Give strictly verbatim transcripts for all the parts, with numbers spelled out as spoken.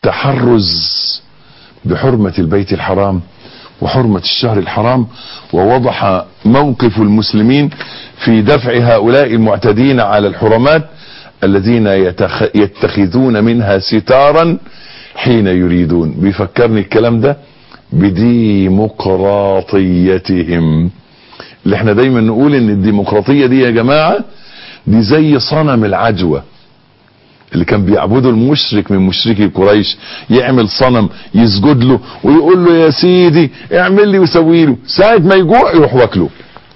التحرز بحرمة البيت الحرام وحرمة الشهر الحرام، ووضح موقف المسلمين في دفع هؤلاء المعتدين على الحرمات الذين يتخ... يتخذون منها ستارا حين يريدون. بيفكرني الكلام ده بديمقراطيتهم، اللي احنا دايما نقول ان الديمقراطية دي يا جماعة دي زي صنم العجوة اللي كان بيعبده المشرك من مشركي قريش، يعمل صنم يسجد له ويقول له يا سيدي اعمل لي وسوي له، ساعة ما يجوع يروح واكله.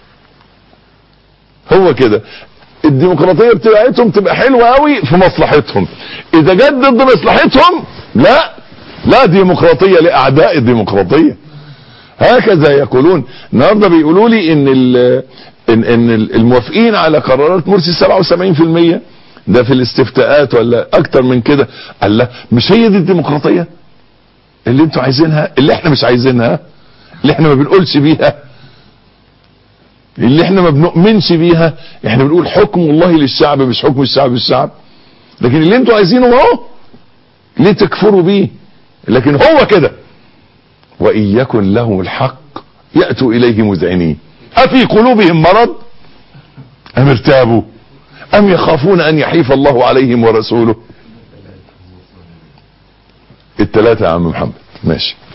هو كده الديمقراطية بتاعتهم تبقى حلوة قوي في مصلحتهم، اذا جت ضد مصلحتهم لا لا ديمقراطية لاعداء الديمقراطية. هكذا يقولون. النهارده بيقولوا لي ان ان ان الموافقين على قرارات مرسي سبعة وسبعين في المية ده في الاستفتاءات ولا اكتر من كده. قال لا مش هي دي الديمقراطية اللي انتوا عايزينها، اللي احنا مش عايزينها، اللي احنا ما بنقولش بيها، اللي احنا ما بنؤمنش بيها. احنا بنقول حكم الله للشعب مش حكم الشعب للشعب. لكن اللي انتوا عايزينه اهو ليه تكفروا بيه؟ لكن هو كده. وإن يكن لهم الحق يأتوا إليه مذعنين أفي قلوبهم مرض أم ارتابوا أم يخافون أن يحيف الله عليهم ورسوله. الثلاثة يا عم محمد ماشي.